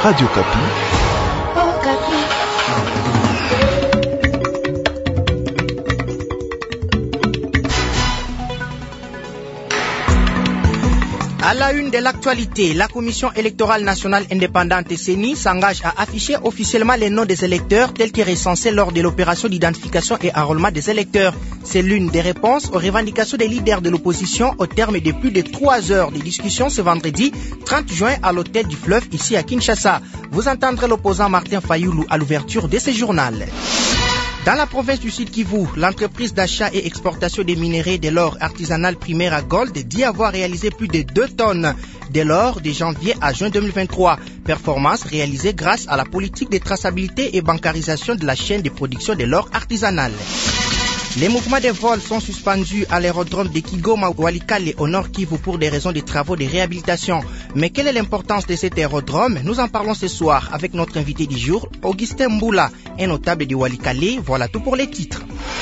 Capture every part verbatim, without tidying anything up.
Radio Kapi. Oh, Kapi. À la une de l'actualité, la Commission électorale nationale indépendante C E N I s'engage à afficher officiellement les noms des électeurs tels qu'ils recensés lors de l'opération d'identification et enrôlement des électeurs. C'est l'une des réponses aux revendications des leaders de l'opposition au terme de plus de trois heures de discussion ce vendredi trente juin à l'hôtel du Fleuve ici à Kinshasa. Vous entendrez l'opposant Martin Fayoulou à l'ouverture de ce journal. Dans la province du Sud Kivu, l'entreprise d'achat et exportation des minerais de l'or artisanal primaire à Gold dit avoir réalisé plus de deux tonnes de l'or de janvier à juin deux mille vingt-trois. Performance réalisée grâce à la politique de traçabilité et bancarisation de la chaîne de production de l'or artisanal. Les mouvements de vol sont suspendus à l'aérodrome de Kigoma Walikale au Nord Kivu pour des raisons de travaux de réhabilitation. Mais quelle est l'importance de cet aérodrome? Nous en parlons ce soir avec notre invité du jour, Augustin Mboula, un notable de Walikale. Voilà tout pour les titres.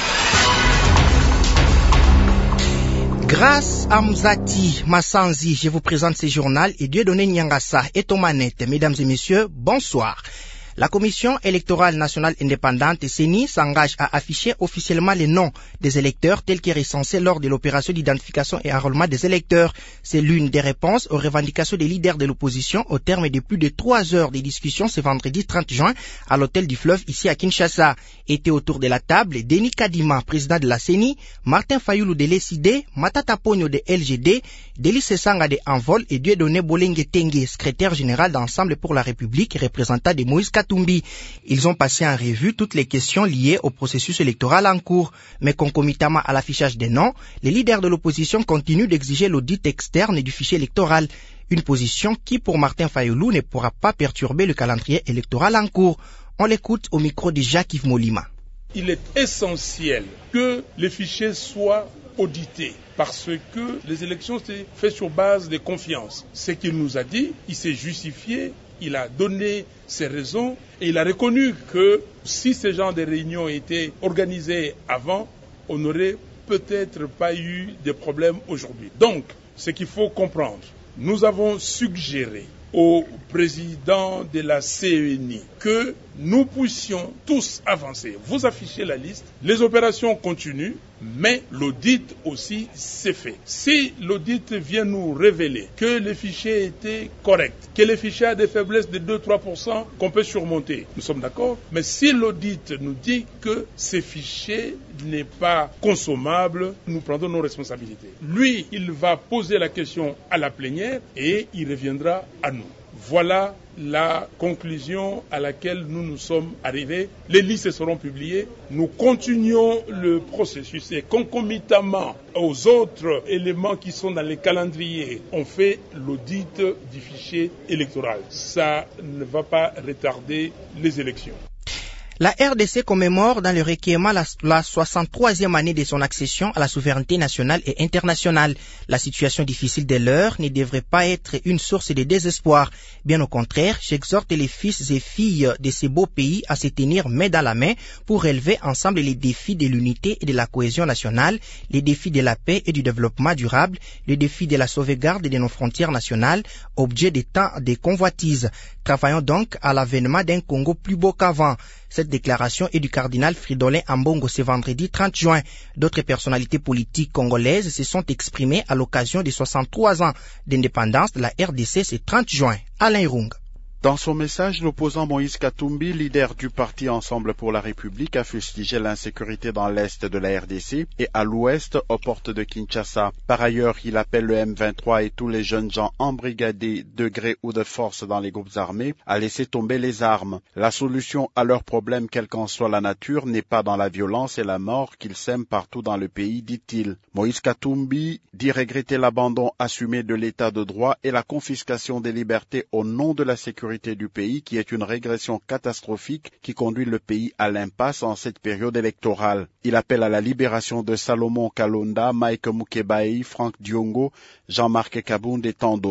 Grâce à Mzati Massanzi, je vous présente ce journal et Dieudonné Nyangasa est aux manettes. Mesdames et messieurs, bonsoir. La Commission électorale nationale indépendante C E N I s'engage à afficher officiellement les noms des électeurs tels qu'ils recensés lors de l'opération d'identification et enrôlement des électeurs. C'est l'une des réponses aux revendications des leaders de l'opposition au terme de plus de trois heures de discussion ce vendredi trente juin à l'hôtel du Fleuve ici à Kinshasa. Étaient autour de la table Denis Kadima, président de la C E N I, Martin Fayoulou de l'E S I D, Matata Pogno de L G D, Delis Sesanga de Envol et Dieudonné Bolenge Tengue, secrétaire général d'Ensemble pour la République, représentant de Moïse Katumbi. Ils ont passé en revue toutes les questions liées au processus électoral en cours. Mais concomitamment à l'affichage des noms, les leaders de l'opposition continuent d'exiger l'audit externe du fichier électoral. Une position qui, pour Martin Fayoulou, ne pourra pas perturber le calendrier électoral en cours. On l'écoute au micro de Jacques-Yves Molima. Il est essentiel que les fichiers soient audités parce que les élections sont faites sur base de confiance. Ce qu'il nous a dit, il s'est justifié, il a donné ses raisons et il a reconnu que si ce genre de réunions étaient organisées avant, on n'aurait peut-être pas eu de problèmes aujourd'hui. Donc, ce qu'il faut comprendre, nous avons suggéré au président de la C E N I que nous puissions tous avancer. Vous affichez la liste, les opérations continuent, mais l'audit aussi s'est fait. Si l'audit vient nous révéler que les fichiers étaient corrects, que les fichiers a des faiblesses de deux à trois pour cent qu'on peut surmonter, nous sommes d'accord. Mais si l'audit nous dit que ces fichiers n'est pas consommable, nous prendrons nos responsabilités. Lui, il va poser la question à la plénière et il reviendra à nous. Voilà la conclusion à laquelle nous nous sommes arrivés. Les listes seront publiées. Nous continuons le processus et concomitamment aux autres éléments qui sont dans les calendriers, on fait l'audit du fichier électoral. Ça ne va pas retarder les élections. La R D C commémore dans le recueillement la, la soixante-troisième année de son accession à la souveraineté nationale et internationale. La situation difficile de l'heure ne devrait pas être une source de désespoir. Bien au contraire, j'exhorte les fils et filles de ces beaux pays à se tenir main dans la main pour relever ensemble les défis de l'unité et de la cohésion nationale, les défis de la paix et du développement durable, les défis de la sauvegarde de nos frontières nationales, objet de tant de convoitises. Travaillons donc à l'avènement d'un Congo plus beau qu'avant. Cette déclaration est du cardinal Fridolin Ambongo ce vendredi trente juin. D'autres personnalités politiques congolaises se sont exprimées à l'occasion des soixante-trois ans d'indépendance de la R D C ce trente juin. Alain Irung. Dans son message, l'opposant Moïse Katumbi, leader du parti Ensemble pour la République, a fustigé l'insécurité dans l'est de la R D C et à l'ouest, aux portes de Kinshasa. Par ailleurs, il appelle le M vingt-trois et tous les jeunes gens embrigadés de gré ou de force dans les groupes armés à laisser tomber les armes. La solution à leurs problèmes, quelle qu'en soit la nature, n'est pas dans la violence et la mort qu'ils sèment partout dans le pays, dit-il. Moïse Katumbi dit regretter l'abandon assumé de l'état de droit et la confiscation des libertés au nom de la sécurité du pays, qui est une régression catastrophique qui conduit le pays à l'impasse en cette période électorale. Il appelle à la libération de Salomon Kalonda, Mike Mukebai, Franck Diongo, Jean-Marc Kabound et tant d'autres.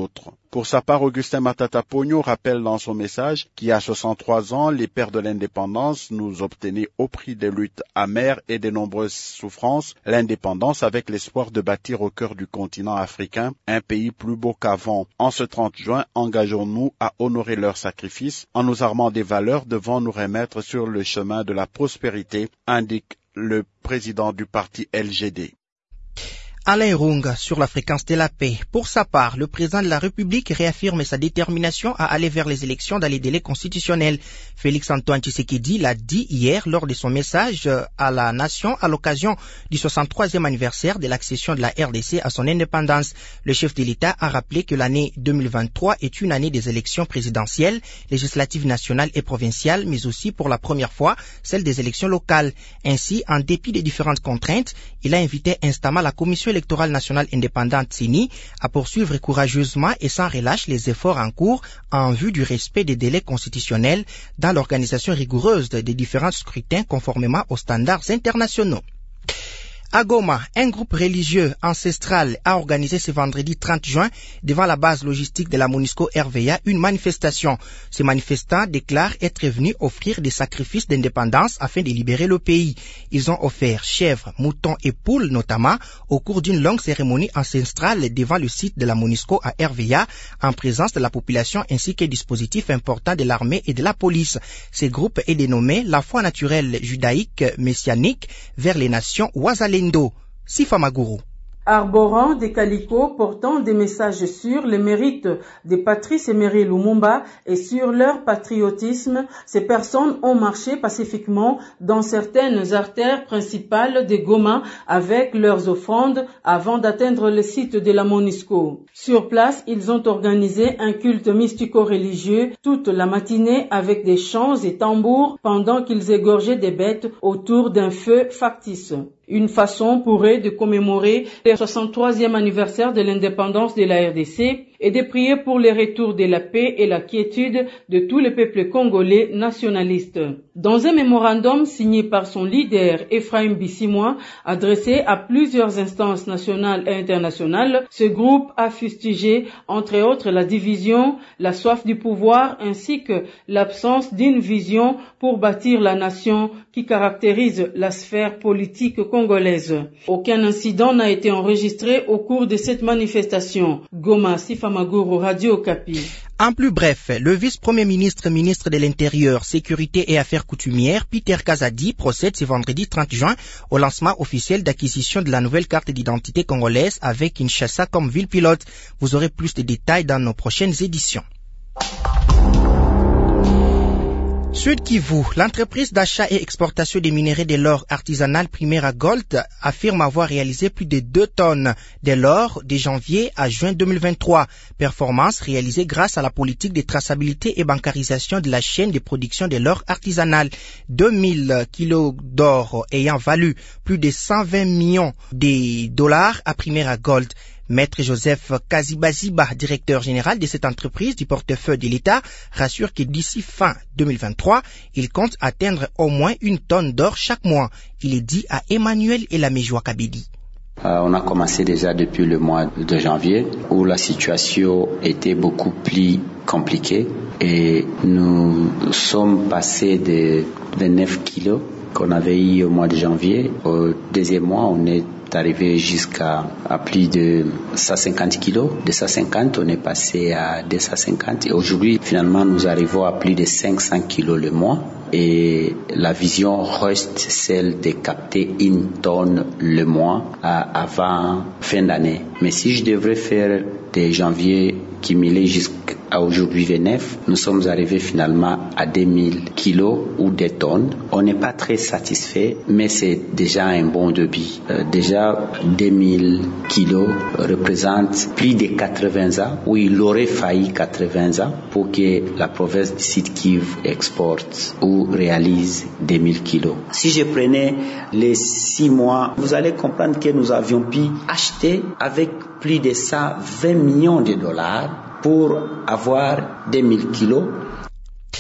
Pour sa part, Augustin Matata Pogno rappelle dans son message qu'à soixante-trois ans, les pères de l'indépendance nous obtenaient au prix des luttes amères et des nombreuses souffrances l'indépendance avec l'espoir de bâtir au cœur du continent africain un pays plus beau qu'avant. En ce trente juin, engageons-nous à honorer leur sacrifice en nous armant des valeurs devant nous remettre sur le chemin de la prospérité, indique le président du parti L G D. Alain Runga sur la fréquence de la paix. Pour sa part, le président de la République réaffirme sa détermination à aller vers les élections dans les délais constitutionnels. Félix-Antoine Tshisekedi l'a dit hier lors de son message à la nation à l'occasion du soixante-troisième anniversaire de l'accession de la R D C à son indépendance. Le chef de l'État a rappelé que l'année deux mille vingt-trois est une année des élections présidentielles, législatives nationales et provinciales, mais aussi pour la première fois celle des élections locales. Ainsi, en dépit des différentes contraintes, il a invité instamment la Commission électorale nationale indépendante C E N I à poursuivre courageusement et sans relâche les efforts en cours en vue du respect des délais constitutionnels dans l'organisation rigoureuse des différents scrutins conformément aux standards internationaux. À Goma, un groupe religieux ancestral a organisé ce vendredi trente juin devant la base logistique de la MONUSCO R V A une manifestation. Ces manifestants déclarent être venus offrir des sacrifices d'indépendance afin de libérer le pays. Ils ont offert chèvres, moutons et poules notamment au cours d'une longue cérémonie ancestrale devant le site de la MONUSCO à R V A en présence de la population ainsi que dispositifs importants de l'armée et de la police. Ce groupe est dénommé la foi naturelle judaïque messianique vers les nations Ouazalendo. Sifa Maguru. Arborant des calicots portant des messages sur les mérites de Patrice Emery Lumumba et sur leur patriotisme, ces personnes ont marché pacifiquement dans certaines artères principales de Goma avec leurs offrandes avant d'atteindre le site de la MONUSCO. Sur place, ils ont organisé un culte mystico-religieux toute la matinée avec des chants et tambours pendant qu'ils égorgeaient des bêtes autour d'un feu factice. Une façon pour eux de commémorer le soixante-troisième anniversaire de l'indépendance de la R D C et de prier pour le retour de la paix et la quiétude de tout le peuple congolais nationaliste. Dans un mémorandum signé par son leader Ephraim Bissimois, adressé à plusieurs instances nationales et internationales, ce groupe a fustigé, entre autres, la division, la soif du pouvoir ainsi que l'absence d'une vision pour bâtir la nation qui caractérise la sphère politique congolaise. Aucun incident n'a été enregistré au cours de cette manifestation. Goma, Sifa Maguru, Radio Okapi. En plus bref, le vice-premier ministre, ministre de l'Intérieur, Sécurité et Affaires coutumières, Peter Kazadi, procède ce vendredi trente juin au lancement officiel d'acquisition de la nouvelle carte d'identité congolaise avec Kinshasa comme ville pilote. Vous aurez plus de détails dans nos prochaines éditions. Sud Kivu, l'entreprise d'achat et exportation des minerais de l'or artisanal Primera Gold affirme avoir réalisé plus de deux tonnes de l'or de janvier à juin deux mille vingt-trois. Performance réalisée grâce à la politique de traçabilité et bancarisation de la chaîne de production de l'or artisanal. deux mille kilos d'or ayant valu plus de cent vingt millions de dollars à Primera Gold. Maître Joseph Kazibaziba, directeur général de cette entreprise du portefeuille de l'État, rassure que d'ici fin deux mille vingt-trois, il compte atteindre au moins une tonne d'or chaque mois. Il est dit à Emmanuel Elamejoua Kabedi. Euh, on a commencé déjà depuis le mois de janvier où la situation était beaucoup plus compliquée et nous sommes passés de vingt-neuf kilos qu'on avait eu au mois de janvier. Au deuxième mois, on est arrivé jusqu'à à plus de cent cinquante kilos. De cent cinquante, on est passé à deux cent cinquante. Et aujourd'hui, finalement, nous arrivons à plus de cinq cents kilos le mois. Et la vision reste celle de capter une tonne le mois à, avant fin d'année. Mais si je devrais faire de janvier cumulé jusqu'à aujourd'hui vingt-neuf, nous sommes arrivés finalement à deux mille kilos ou des tonnes. On n'est pas très satisfait, mais c'est déjà un bon début. Euh, déjà, deux mille kilos représentent plus de quatre-vingts ans, où il aurait failli quatre-vingts ans pour que la province du Sud-Kivu exporte ou réalise deux mille kilos. Si je prenais les six mois, vous allez comprendre que nous avions pu acheter avec plus de cent vingt millions de dollars pour avoir deux mille kilos.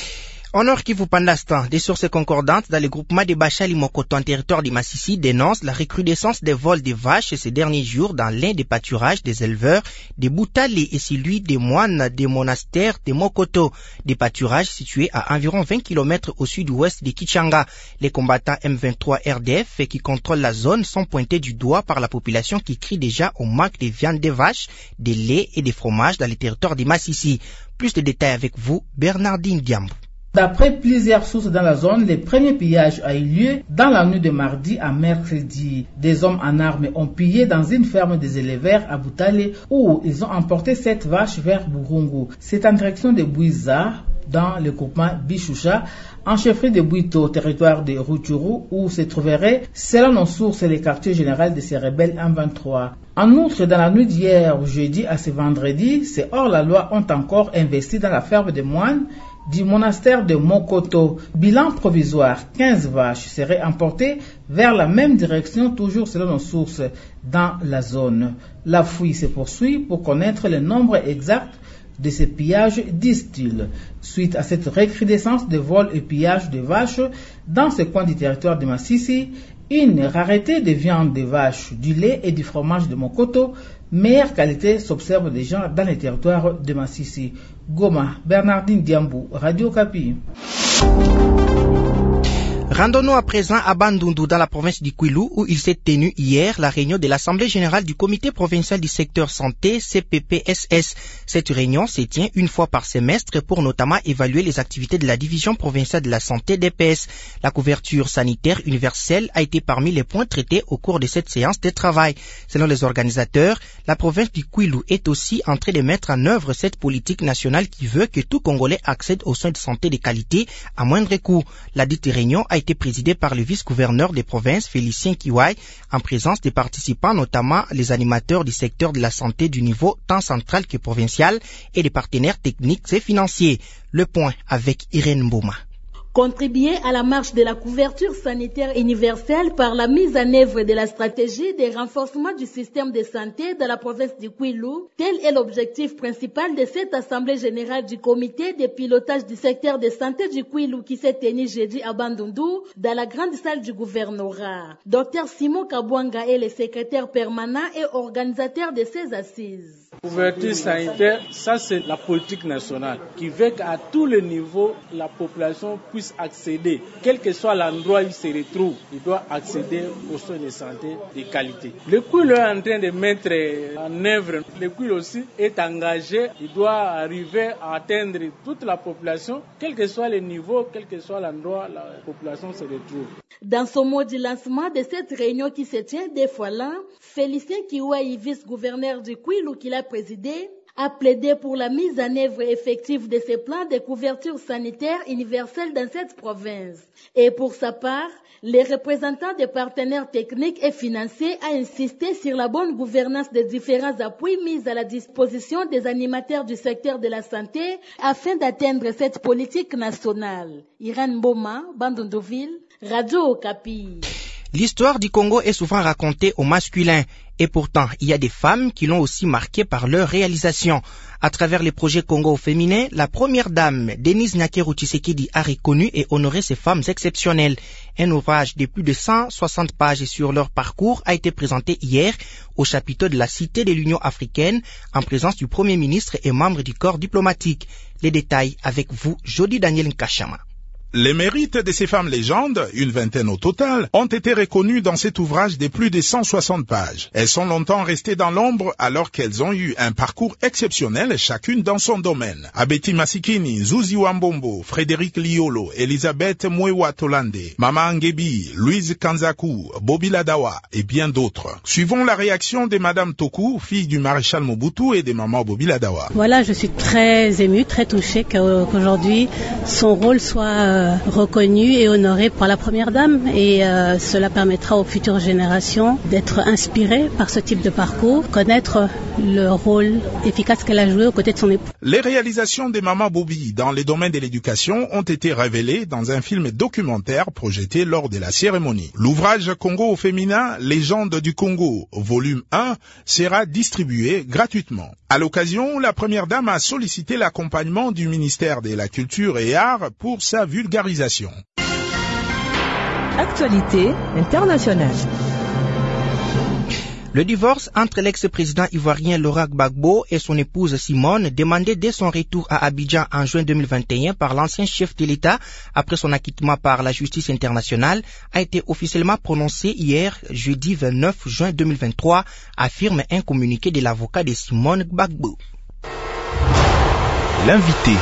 En Nord Kivu, pendant l'instant, des sources concordantes dans le groupement de Bachali Mokoto en territoire de Massissi dénoncent la recrudescence des vols de vaches ces derniers jours dans l'un des pâturages des éleveurs de Boutali et celui des moines des monastères de Mokoto, des pâturages situés à environ vingt kilomètres au sud-ouest de Kichanga. Les combattants M vingt-trois R D F qui contrôlent la zone sont pointés du doigt par la population qui crie déjà au manque de viande de vaches, de lait et de fromage dans les territoires de Massissi. Plus de détails avec vous, Bernardine Diambo. D'après plusieurs sources dans la zone, le premier pillage a eu lieu dans la nuit de mardi à mercredi. Des hommes en armes ont pillé dans une ferme des éleveurs à Boutale où ils ont emporté sept vaches vers Burungu. C'est en direction de Bouiza, dans le groupement Bichoucha, en chefferie de Bouito, territoire de Rutshuru, où se trouverait, selon nos sources, le quartier général de ces rebelles M vingt-trois. En outre, dans la nuit d'hier au jeudi à ce vendredi, ces hors-la-loi ont encore investi dans la ferme des moines du monastère de Mokoto. Bilan provisoire, quinze vaches seraient emportées vers la même direction, toujours selon nos sources, dans la zone. La fouille se poursuit pour connaître le nombre exact de ces pillages, disent-ils. Suite à cette recrudescence de vols et pillages de vaches dans ce coin du territoire de Massissi, une rareté de viande de vaches, du lait et du fromage de Mokoto, meilleure qualité, s'observe déjà dans les territoires de Massissi. Goma, Bernardine Diambou, Radio Okapi. Rendons-nous à présent à Bandundu, dans la province du Kwilu, où il s'est tenu hier la réunion de l'Assemblée générale du Comité provincial du secteur santé, C P P S S. Cette réunion se tient une fois par semestre pour notamment évaluer les activités de la Division provinciale de la santé D P S. La couverture sanitaire universelle a été parmi les points traités au cours de cette séance de travail. Selon les organisateurs, la province du Kwilu est aussi en train de mettre en œuvre cette politique nationale qui veut que tout Congolais accède aux soins de santé de qualité à moindre coût. La dite réunion a été présidé par le vice-gouverneur des provinces Félicien Kiwai, en présence des participants, notamment les animateurs du secteur de la santé du niveau tant central que provincial et des partenaires techniques et financiers. Le point avec Irène Mboma. Contribuer à la marche de la couverture sanitaire universelle par la mise en œuvre de la stratégie de renforcement du système de santé dans la province du Kwilu, tel est l'objectif principal de cette assemblée générale du comité de pilotage du secteur de santé du Kwilu qui s'est tenue jeudi à Bandundu dans la grande salle du gouvernorat. Docteur Simon Kabwanga est le secrétaire permanent et organisateur de ces assises. Couverture sanitaire, ça c'est la politique nationale qui veut qu'à tous les niveaux la population puisse accéder, quel que soit l'endroit où il se retrouve, il doit accéder aux soins de santé de qualité. Le Kwilu est en train de mettre en œuvre, le Kwilu aussi est engagé, il doit arriver à atteindre toute la population, quel que soit le niveau, quel que soit l'endroit où la population se retrouve. Dans son mot du lancement de cette réunion qui se tient deux fois l'an, Félicien Kiwai, vice-gouverneur du Kwilu qui l'a présidé, a plaidé pour la mise en œuvre effective de ces plans de couverture sanitaire universelle dans cette province. Et pour sa part, les représentants des partenaires techniques et financiers a insisté sur la bonne gouvernance des différents appuis mis à la disposition des animateurs du secteur de la santé afin d'atteindre cette politique nationale. Irène Boma, Bandunduville, Radio Okapi. L'histoire du Congo est souvent racontée au masculin. Et pourtant, il y a des femmes qui l'ont aussi marquée par leur réalisation. À travers les projets Congo au féminin, la première dame, Denise Nyakeru Tshisekedi, a reconnu et honoré ces femmes exceptionnelles. Un ouvrage de plus de cent soixante pages sur leur parcours a été présenté hier au chapiteau de la Cité de l'Union africaine en présence du Premier ministre et membre du corps diplomatique. Les détails avec vous, Jody Daniel Nkashama. Les mérites de ces femmes légendes, une vingtaine au total, ont été reconnus dans cet ouvrage de plus de cent soixante pages. Elles sont longtemps restées dans l'ombre alors qu'elles ont eu un parcours exceptionnel chacune dans son domaine. Abeti Masikini, Zuzi Wambombo, Frédéric Liolo, Elisabeth Mwewa Tolande, Mama Angebi, Louise Kanzaku, Bobby Ladawa et bien d'autres. Suivons la réaction de Madame Toku, fille du maréchal Mobutu et de Maman Bobby Ladawa. Voilà, je suis très émue, très touchée qu'aujourd'hui son rôle soit euh, reconnu et honoré par la Première Dame et euh, cela permettra aux futures générations d'être inspirées par ce type de parcours, connaître le rôle efficace qu'elle a joué aux côtés de son époux. Les réalisations des Maman Bobi dans les domaines de l'éducation ont été révélées dans un film documentaire projeté lors de la cérémonie. L'ouvrage Congo au féminin, Légende du Congo, volume un, sera distribué gratuitement. À l'occasion, la Première Dame a sollicité l'accompagnement du ministère de la Culture et Arts pour sa vulgarisation. Actualité internationale. Le divorce entre l'ex-président ivoirien Laurent Gbagbo et son épouse Simone, demandé dès son retour à Abidjan en juin deux mille vingt et un par l'ancien chef de l'État après son acquittement par la justice internationale, a été officiellement prononcé hier, jeudi vingt-neuf juin deux mille vingt-trois, affirme un communiqué de l'avocat de Simone Gbagbo. L'invité.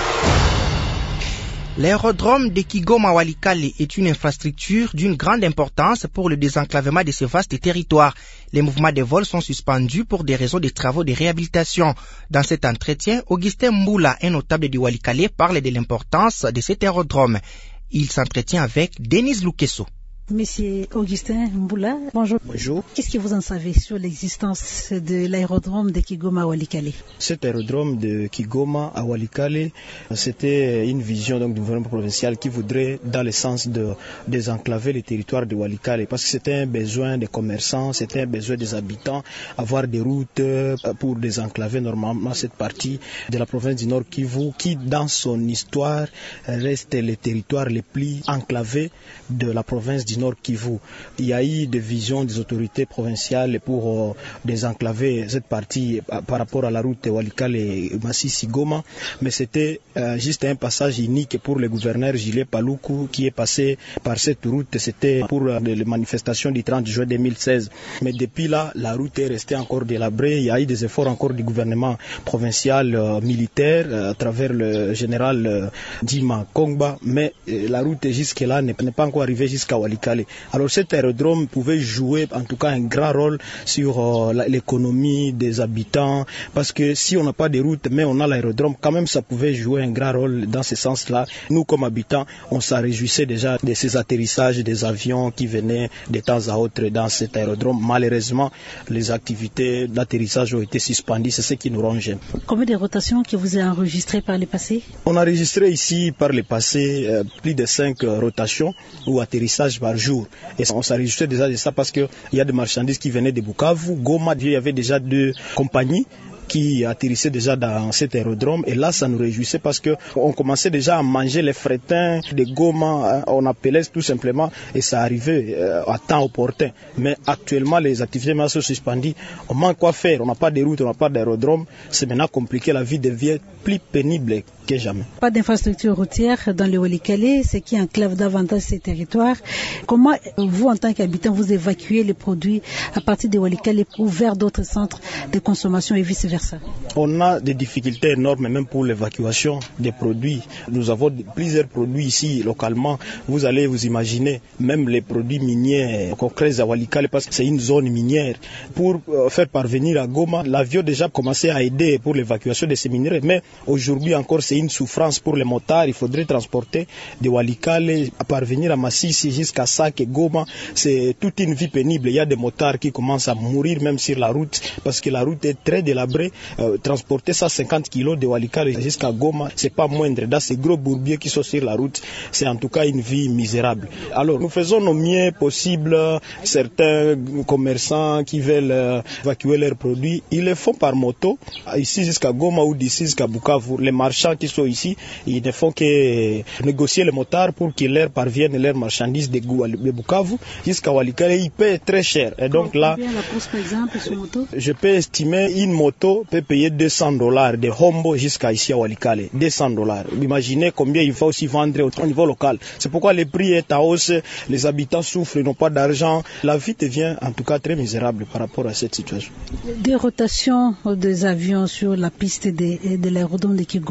L'aérodrome de Kigoma Walikale est une infrastructure d'une grande importance pour le désenclavement de ce vaste territoire. Les mouvements de vol sont suspendus pour des raisons de travaux de réhabilitation. Dans cet entretien, Augustin Mboula, un notable de Walikale, parle de l'importance de cet aérodrome. Il s'entretient avec Denise Lukeso. Monsieur Augustin Mboula, bonjour. Bonjour. Qu'est-ce que vous en savez sur l'existence de l'aérodrome de Kigoma à Walikale? Cet aérodrome de Kigoma à Walikale, c'était une vision donc, du gouvernement provincial qui voudrait dans le sens de désenclaver les territoires de Walikale parce que c'était un besoin des commerçants, c'était un besoin des habitants, avoir des routes pour désenclaver normalement cette partie de la province du Nord Kivu qui dans son histoire reste le territoire le plus enclavé de la province du Nord Kivu. Il y a eu des visions des autorités provinciales pour euh, désenclaver cette partie euh, par rapport à la route Walikale et Masisi-Goma, mais c'était euh, juste un passage unique pour le gouverneur Gilles Paluku qui est passé par cette route. C'était pour euh, les manifestations du trente juin deux mille seize. Mais depuis là, la route est restée encore délabrée. Il y a eu des efforts encore du gouvernement provincial euh, militaire euh, à travers le général euh, Dima Kongba, mais euh, la route jusque-là n'est pas encore arrivée jusqu'à Walikale. Alors cet aérodrome pouvait jouer en tout cas un grand rôle sur euh, l'économie des habitants parce que si on n'a pas de route mais on a l'aérodrome, quand même ça pouvait jouer un grand rôle dans ce sens-là. Nous comme habitants, on s'en réjouissait déjà de ces atterrissages des avions qui venaient de temps à autre dans cet aérodrome. Malheureusement, les activités d'atterrissage ont été suspendues, c'est ce qui nous ronge. Combien de rotations que vous avez enregistrées par le passé? On a enregistré ici par le passé euh, plus de cinq euh, rotations ou atterrissages par jour. Et on s'enregistrait déjà de ça parce qu'il y a des marchandises qui venaient de Bukavu. Goma, il y avait déjà deux compagnies qui atterrissaient déjà dans cet aérodrome et là ça nous réjouissait parce que on commençait déjà à manger les frétins de Goma, on appelait tout simplement et ça arrivait à temps opportun. Mais actuellement les activités sont suspendues, on manque quoi faire, on n'a pas de route, on n'a pas d'aérodrome, c'est maintenant compliqué, la vie devient plus pénible que jamais. Pas d'infrastructure routière dans le Walikale, ce qui enclave davantage ces territoires. Comment vous en tant qu'habitant vous évacuez les produits à partir de Walikale ou vers d'autres centres de consommation et vice versa? On a des difficultés énormes même pour l'évacuation des produits. Nous avons plusieurs produits ici localement. Vous allez vous imaginer, même les produits miniers qu'on crée à Walikale parce que c'est une zone minière. Pour faire parvenir à Goma, l'avion déjà commencé à aider pour l'évacuation de ces minerais. Mais aujourd'hui encore, c'est une souffrance pour les motards. Il faudrait transporter de Walikale à parvenir à Massissi jusqu'à Sak et Goma. C'est toute une vie pénible. Il y a des motards qui commencent à mourir même sur la route parce que la route est très délabrée. Euh, transporter cent cinquante kilos de Walikale jusqu'à Goma, c'est pas moindre. Dans ces gros bourbiers qui sont sur la route, c'est en tout cas une vie misérable. Alors nous faisons nos mieux possibles. Certains commerçants qui veulent euh, évacuer leurs produits, ils le font par moto, ici jusqu'à Goma ou d'ici jusqu'à Bukavu. Les marchands qui sont ici, ils ne font que négocier les motards pour qu'ils leur parviennent leurs marchandises de Bukavu jusqu'à Walikale. Ils paient très cher. Et donc là, la course, par exemple, sur moto? Je peux estimer une moto peut payer deux cents dollars de Hombo jusqu'à ici à Walikale. deux cents dollars. Imaginez combien il faut aussi vendre au niveau local. C'est pourquoi le prix est à hausse, les habitants souffrent, ils n'ont pas d'argent. La vie devient en tout cas très misérable par rapport à cette situation. Des rotations des avions sur la piste de, de l'aérodrome de Kigoma,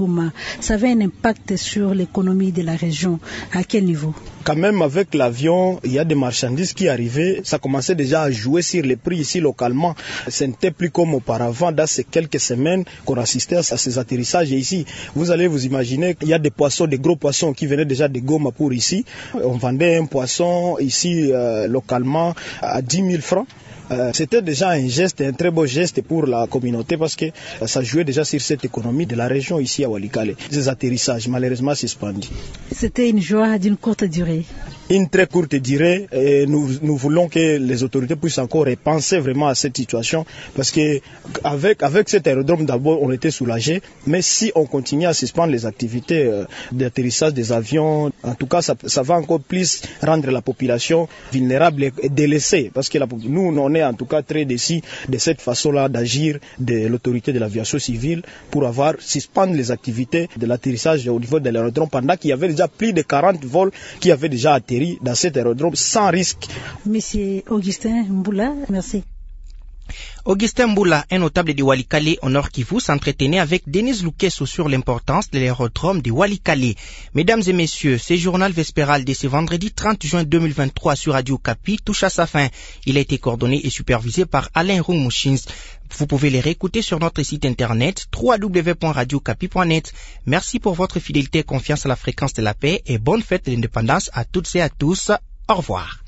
ça avait un impact sur l'économie de la région. À quel niveau? Quand même, avec l'avion, il y a des marchandises qui arrivaient. Ça commençait déjà à jouer sur les prix ici localement. Ce n'était plus comme auparavant, dans ces quelques semaines qu'on assistait à ces atterrissages. Et ici, vous allez vous imaginer qu'il y a des poissons, des gros poissons qui venaient déjà de Goma pour ici. On vendait un poisson ici euh, localement à dix mille francs. Euh, c'était déjà un geste, un très beau geste pour la communauté parce que euh, ça jouait déjà sur cette économie de la région ici à Walikale. Ces atterrissages, malheureusement, suspendus. C'était une joie d'une courte durée. Une très courte durée et nous, nous voulons que les autorités puissent encore repenser vraiment à cette situation parce que avec, avec cet aérodrome d'abord on était soulagés, mais si on continue à suspendre les activités euh, d'atterrissage des avions, en tout cas ça, ça va encore plus rendre la population vulnérable et délaissée parce que la, nous on est en tout cas très déçus de cette façon-là d'agir de l'autorité de l'aviation civile pour avoir suspendre les activités de l'atterrissage au niveau de l'aérodrome pendant qu'il y avait déjà plus de quarante vols qui avaient déjà atterri dans cet aérodrome sans risque. Monsieur Augustin Mboula, merci. Augustin Mboula, un notable de Walikale au Nord Kivu, s'entretenait avec Denise Lukeso sur l'importance de l'aérodrome de Walikale. Mesdames et messieurs, ce journal vespéral de ce vendredi trente juin deux mille vingt-trois sur Radio Kapi touche à sa fin. Il a été coordonné et supervisé par Alain Roumouchins. Vous pouvez les réécouter sur notre site internet w w w point radio kapi point net. Merci pour votre fidélité et confiance à la fréquence de la paix et bonne fête de l'indépendance à toutes et à tous. Au revoir.